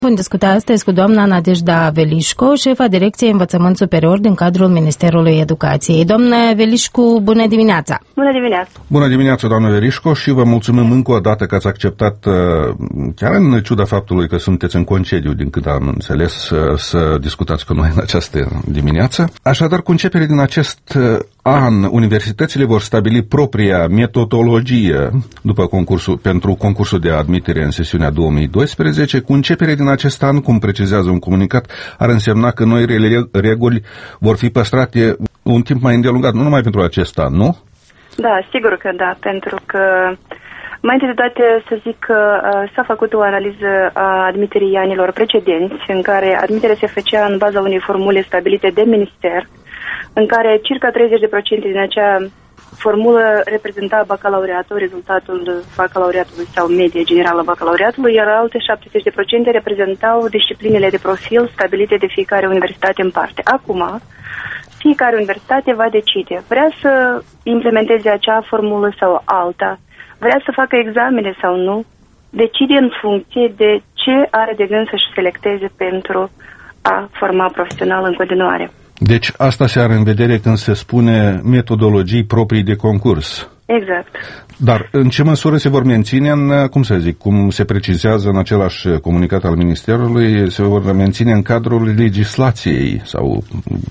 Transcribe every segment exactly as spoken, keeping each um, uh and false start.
Vom discuta astăzi cu doamna Nadejda Velișco, șefa Direcției Învățământ Superior din cadrul Ministerului Educației. Doamna Velișco, bună dimineața! Bună dimineața! Bună dimineața, doamna Velișco, și vă mulțumim încă o dată că ați acceptat, chiar în ciuda faptului că sunteți în concediu, din cât am înțeles, să discutați cu noi în această dimineață. Așadar, cu începerea din acest an, universitățile vor stabili propria metodologie după concursul, pentru concursul de admitere în sesiunea două mii doisprezece. Cu începerea din acest an, cum precizează un comunicat, ar însemna că noile reguli vor fi păstrate un timp mai îndelungat, nu numai pentru acest an, nu? Da, sigur că da, pentru că mai întâi de toate să zic că uh, s-a făcut o analiză a admiterii anilor precedenți, în care admiterea se făcea în baza unei formule stabilite de minister, în care circa treizeci la sută din acea formulă reprezenta bacalaureatul, rezultatul bacalaureatului sau media generală a bacalaureatului, iar alte șaptezeci la sută reprezentau disciplinele de profil stabilite de fiecare universitate în parte. Acum, fiecare universitate va decide. Vrea să implementeze acea formulă sau alta, vrea să facă examene sau nu, decide în funcție de ce are de gând să-și selecteze pentru a forma profesional în continuare. Deci asta se are în vedere când se spune metodologii proprii de concurs. Exact. Dar în ce măsură se vor menține, în, cum să zic, cum se precizează în același comunicat al Ministerului, se vor menține în cadrul legislației sau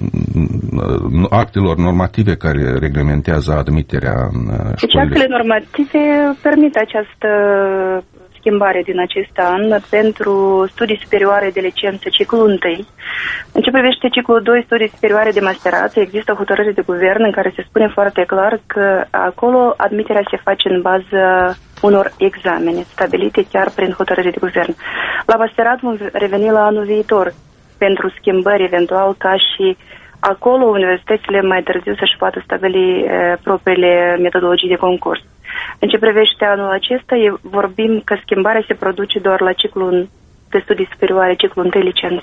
actelor normative care reglementează admiterea în școlile? Deci actele normative permit această schimbare din acest an pentru studii superioare de licență ciclul unu. În ce privește ciclul doi, studii superioare de masterat, există o hotărâre de guvern în care se spune foarte clar că acolo admiterea se face în bază unor examene stabilite chiar prin hotărâre de guvern. La masterat vom reveni la anul viitor pentru schimbări eventual, ca și acolo universitățile mai târziu să-și poată stabili e, propriile metodologii de concurs. În ce privește anul acesta, vorbim că schimbarea se produce doar la ciclul de studii superioare, ciclul unu licență.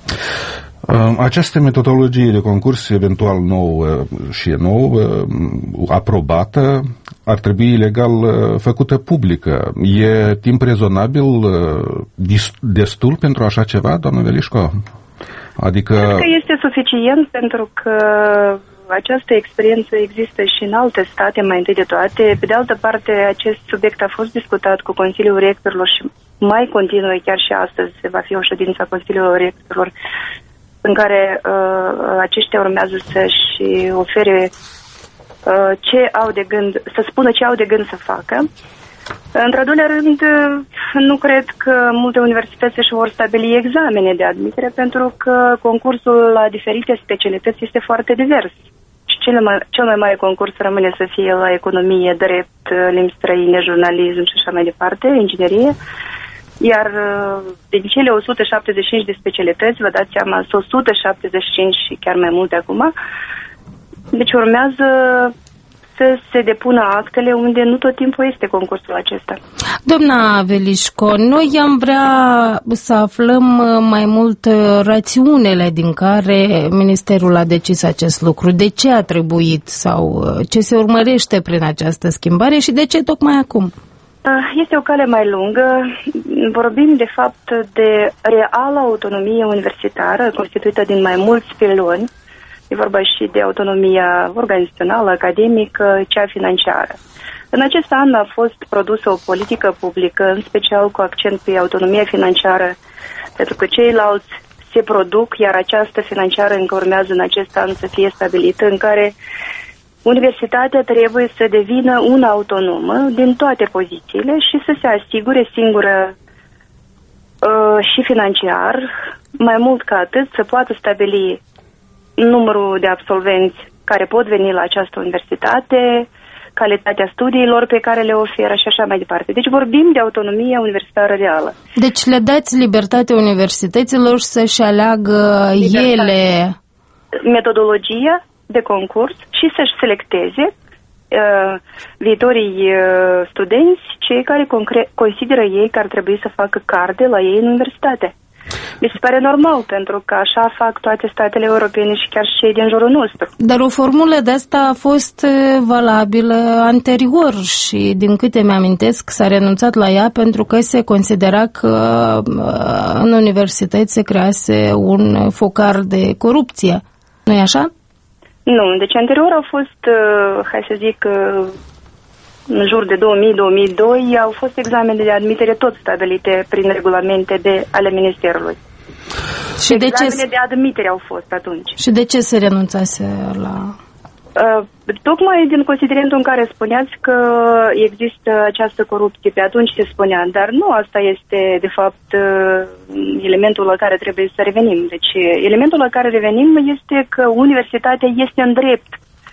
Această metodologie de concurs, eventual nouă și nouă, aprobată, ar trebui legal făcută publică. E timp rezonabil destul pentru așa ceva, doamnă Velișco? Adică... Cred că este suficient, pentru că această experiență există și în alte state, mai întâi de toate. Pe de altă parte, acest subiect a fost discutat cu Consiliul Rectorilor și mai continuă chiar și astăzi. Va fi o ședință a Consiliului Rectorilor în care uh, aceștia urmează să-și ofere uh, ce au de gând, să spună ce au de gând să facă. Într-al doilea rând, nu cred că multe universități își vor stabili examene de admitere, pentru că concursul la diferite specialități este foarte divers. Și cel mai, cel mai mare concurs rămâne să fie la economie, drept, limbi străine, jurnalism și așa mai departe, inginerie. Iar din cele o sută șaptezeci și cinci de specialități, vă dați seama, sunt o sută șaptezeci și cinci și chiar mai multe acum. Deci urmează să se depună actele unde nu tot timpul este concursul acesta. Doamna Velișco, noi am vrea să aflăm mai mult rațiunile din care Ministerul a decis acest lucru. De ce a trebuit sau ce se urmărește prin această schimbare și de ce tocmai acum? Este o cale mai lungă. Vorbim, de fapt, de reală autonomie universitară, constituită din mai mulți piloni. E vorba și de autonomia organizațională, academică, cea financiară. În acest an a fost produsă o politică publică, în special cu accent pe autonomia financiară, pentru că ceilalți se produc, iar această financiară încă urmează în acest an să fie stabilită, în care universitatea trebuie să devină una autonomă din toate pozițiile și să se asigure singură uh, și financiar, mai mult ca atât, să poată stabili numărul de absolvenți care pot veni la această universitate, calitatea studiilor pe care le oferă și așa mai departe. Deci vorbim de autonomie universitară reală. Deci le dați libertatea universităților să-și aleagă ele metodologia de concurs și să-și selecteze uh, viitorii uh, studenți, cei care consideră ei că ar trebui să facă carde la ei în universitate. Mi se pare normal, pentru că așa fac toate statele europene și chiar și cei din jurul nostru. Dar o formulă de asta a fost valabilă anterior și, din câte mi-amintesc, s-a renunțat la ea pentru că se considera că în universități se crease un focar de corupție. Nu-i așa? Nu, deci anterior au fost, hai să zic, în jur de două mii - două mii doi au fost examene de admitere tot stabilite prin regulamente de, ale Ministerului. Și de examene ce... de admitere au fost atunci. Și de ce se renunțase la... Uh, tocmai din considerentul în care spuneați că există această corupție, pe atunci se spunea, dar nu asta este, de fapt, uh, elementul la care trebuie să revenim. Deci, elementul la care revenim este că universitatea este în drept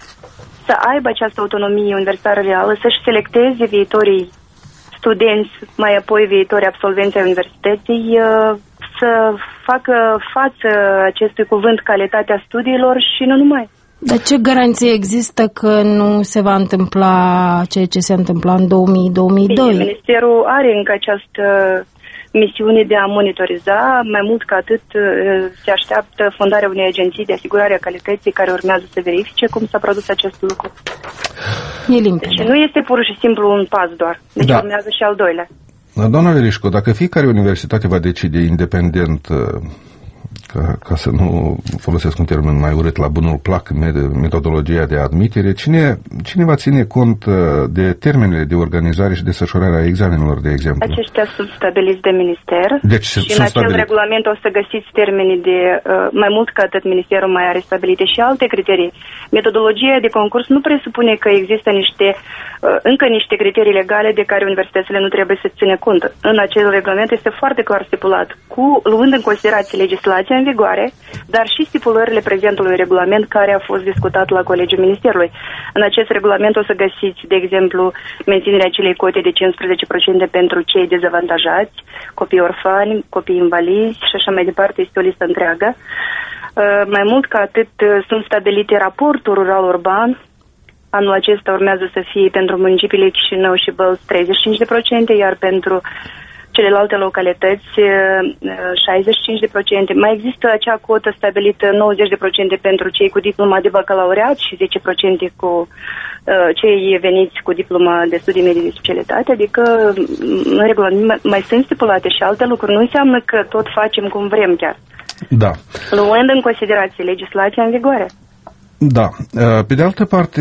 să aibă această autonomie universitară reală, să-și selecteze viitorii studenți, mai apoi viitorii absolvenți ai universității, să facă față acestui cuvânt calitatea studiilor și nu numai. Dar ce garanție există că nu se va întâmpla ceea ce se întâmpla în două mii - două mii doi? Ministerul are încă această misiune de a monitoriza, mai mult ca atât se așteaptă fondarea unei agenții de asigurare a calității care urmează să verifice cum s-a produs acest lucru. E limpede. Deci nu este pur și simplu un pas doar, deci da. Urmează și al doilea. Doamna Verișco, dacă fiecare universitate va decide independent, ca, ca să nu folosesc un termen mai urât, la bunul plac, metodologia de admitere, cine, cine va ține cont de termenele de organizare și desfășurare a examenelor, de exemplu? Aceștia sunt stabiliți de minister, deci, și în acel stabilit. regulament o să găsiți termenii de, mai mult ca atât, ministerul mai are stabilite și alte criterii. Metodologia de concurs nu presupune că există niște, încă niște criterii legale de care universitățile nu trebuie să ține cont. În acel regulament este foarte clar stipulat, cu, luând în considerație legislația în vigoare, dar și stipulările prezentului regulament care a fost discutat la Colegiul Ministerului. În acest regulament o să găsiți, de exemplu, menținerea acelei cote de cincisprezece la sută pentru cei dezavantajați, copii orfani, copii invalizi și așa mai departe, este o listă întreagă. Mai mult ca atât, sunt stabilite raportul rural-urban. Anul acesta urmează să fie pentru municipiile Chișinău și Bălți treizeci și cinci la sută, iar pentru celelalte localități șaizeci și cinci la sută. Mai există acea cotă stabilită nouăzeci la sută pentru cei cu diploma de bacalaureat și zece la sută cu uh, cei veniți cu diploma de studii medii de specialitate, adică în regulament mai sunt stipulate și alte lucruri. Nu înseamnă că tot facem cum vrem chiar. Da. Luând în considerație legislația în vigoare. Da. Pe de altă parte,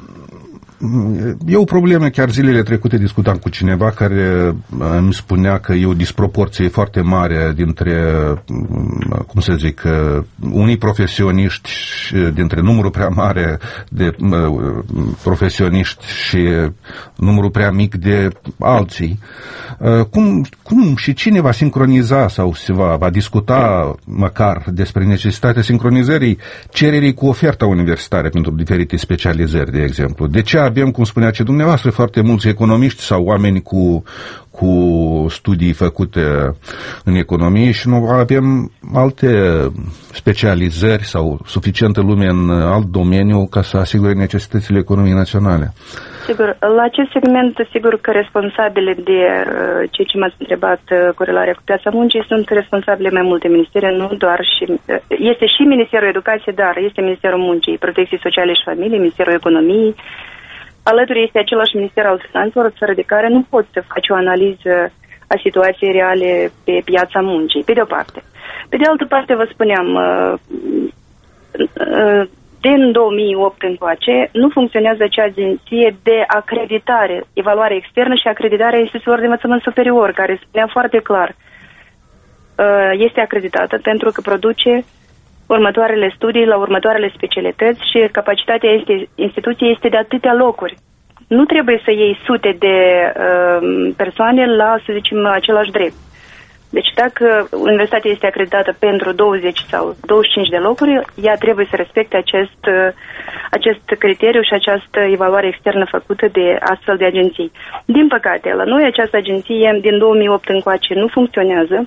e o problemă, chiar zilele trecute discutam cu cineva care îmi spunea că e o disproporție foarte mare dintre, cum să zic, unii profesioniști, dintre numărul prea mare de profesioniști și numărul prea mic de alții. Cum, cum și cine va sincroniza sau se va, va discuta măcar despre necesitatea sincronizării cererii cu oferta universitară pentru diferite specializări, de exemplu? De ce avem, cum spunea și dumneavoastră, foarte mulți economiști sau oameni cu, cu studii făcute în economie și nu avem alte specializări sau suficientă lume în alt domeniu ca să asigure necesitățile economiei naționale? Sigur, la acest segment, sigur că responsabile de uh, ceea ce m-ați întrebat, uh, corelarea cu piața muncii, sunt responsabile mai multe ministere, nu doar și... Uh, este și Ministerul Educației, dar este Ministerul Muncii, Protecției Sociale și Familiei, Ministerul Economiei. Alături este același Minister al Finanțelor, o țară de care nu poți să faci o analiză a situației reale pe piața muncii, pe de o parte. Pe de altă parte, vă spuneam... Uh, uh, Din două mii opt încoace, nu funcționează acea agenție de acreditare, evaluare externă și acreditarea instituțiilor de învățământ superior, care spunea foarte clar, este acreditată pentru că produce următoarele studii la următoarele specialități și capacitatea este, instituției este de atâtea locuri. Nu trebuie să iei sute de uh, persoane la, să zicem, același drept. Deci dacă universitatea este acreditată pentru douăzeci sau douăzeci și cinci de locuri, ea trebuie să respecte acest, acest criteriu și această evaluare externă făcută de astfel de agenții. Din păcate, la noi această agenție din două mii opt încoace nu funcționează.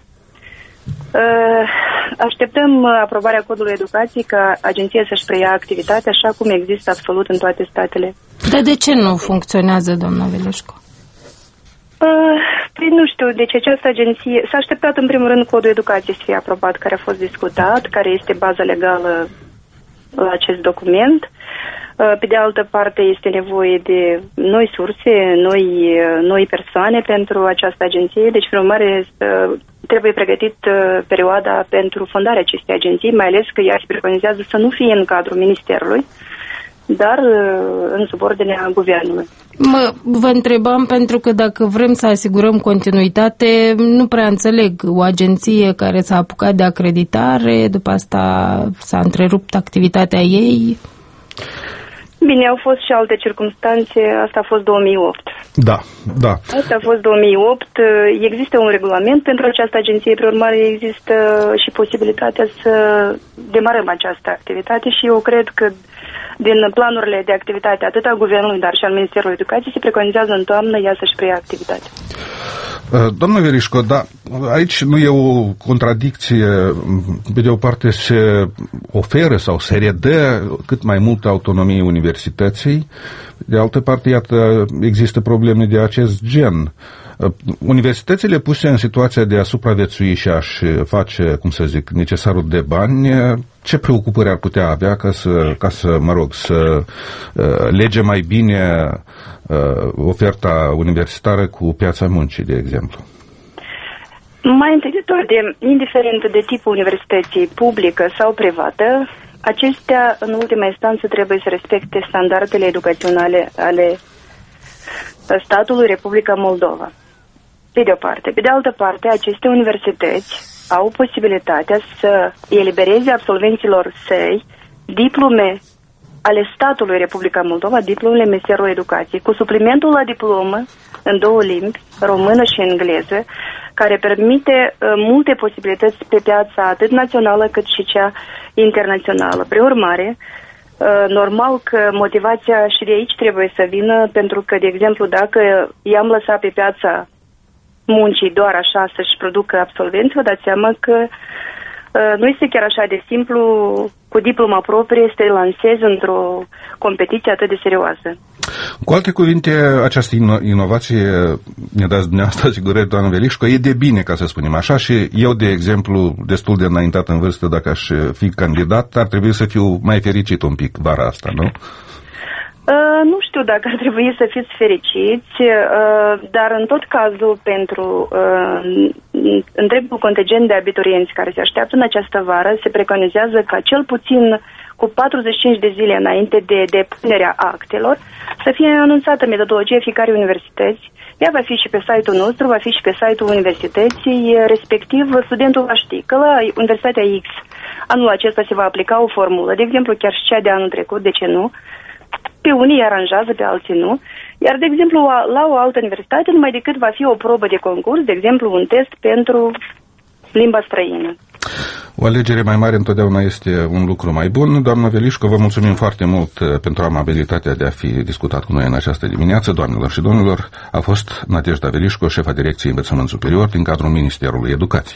Așteptăm aprobarea codului educației ca agenția să-și preia activitatea așa cum există absolut în toate statele. Dar de ce nu funcționează, doamna Veleșcu? Uh, păi nu știu, deci această agenție s-a așteptat în primul rând codul educației să fie aprobat, care a fost discutat, care este baza legală la acest document. Uh, pe de altă parte este nevoie de noi surse, noi, noi persoane pentru această agenție, deci prin urmare uh, trebuie pregătit uh, perioada pentru fondarea acestei agenții, mai ales că ea se preconizează să nu fie în cadrul Ministerului, dar în subordinea guvernului. Mă, vă întrebam pentru că dacă vrem să asigurăm continuitate, nu prea înțeleg o agenție care s-a apucat de acreditare, după asta s-a întrerupt activitatea ei. Bine, au fost și alte circumstanțe, asta a fost două mii opt. Da, da. Asta a fost două mii opt, există un regulament pentru această agenție, prin urmare există și posibilitatea să demarăm această activitate și eu cred că din planurile de activitate atât a Guvernului, dar și al Ministerului Educației, se preconizează în toamnă ea să-și preia activitatea. Doamnă Verișco, da, aici nu e o contradicție. Pe de o parte se oferă sau se redă cât mai multă autonomie universității, de altă parte, iată, există probleme de acest gen. Universitățile puse în situația de a supraviețui și a-și face, cum să zic, necesarul de bani, ce preocupări ar putea avea ca să, ca să mă rog, să uh, lege mai bine uh, oferta universitară cu piața muncii, de exemplu? Mai întâi de toate, indiferent de tipul universității, publică sau privată, acestea, în ultima instanță, trebuie să respecte standardele educaționale ale statului Republica Moldova. Pe de o parte. Pe de altă parte, aceste universități au posibilitatea să elibereze absolvenților săi diplome ale statului Republica Moldova, diplomele Ministerului Educației, cu suplimentul la diplomă în două limbi, română și engleză, care permite uh, multe posibilități pe piața atât națională cât și cea internațională. Prin urmare, uh, normal că motivația și de aici trebuie să vină, pentru că, de exemplu, dacă i-am lăsat pe piața muncii doar așa să-și producă absolvenți, vă dați seama că uh, nu este chiar așa de simplu cu diploma proprie să te lansezi într-o competiție atât de serioasă. Cu alte cuvinte, această ino- inovație, ne dați dumneavoastră asigurări, doamnă Verișco, e de bine, ca să spunem așa, și eu, de exemplu, destul de înaintat în vârstă, dacă aș fi candidat, ar trebui să fiu mai fericit un pic vara asta, nu? Uh, nu știu dacă ar trebui să fiți fericiți, uh, dar în tot cazul pentru uh, întregul contingent de abiturienți care se așteaptă în această vară, se preconizează ca cel puțin cu patruzeci și cinci de zile înainte de depunerea actelor să fie anunțată metodologia fiecare universități. Ea va fi și pe site-ul nostru, va fi și pe site-ul universității, respectiv studentul va ști că la Universitatea X anul acesta se va aplica o formulă, de exemplu chiar și cea de anul trecut, de ce nu? Pe unii îi aranjează, pe alții nu. Iar, de exemplu, la o altă universitate, numai decât va fi o probă de concurs, de exemplu, un test pentru limba străină. O alegere mai mare întotdeauna este un lucru mai bun. Doamnă Velișco, vă mulțumim foarte mult pentru amabilitatea de a fi discutat cu noi în această dimineață. Doamnelor și domnilor, a fost Nadejda Velișco, șefa Direcției Învățământ Superior din cadrul Ministerului Educației.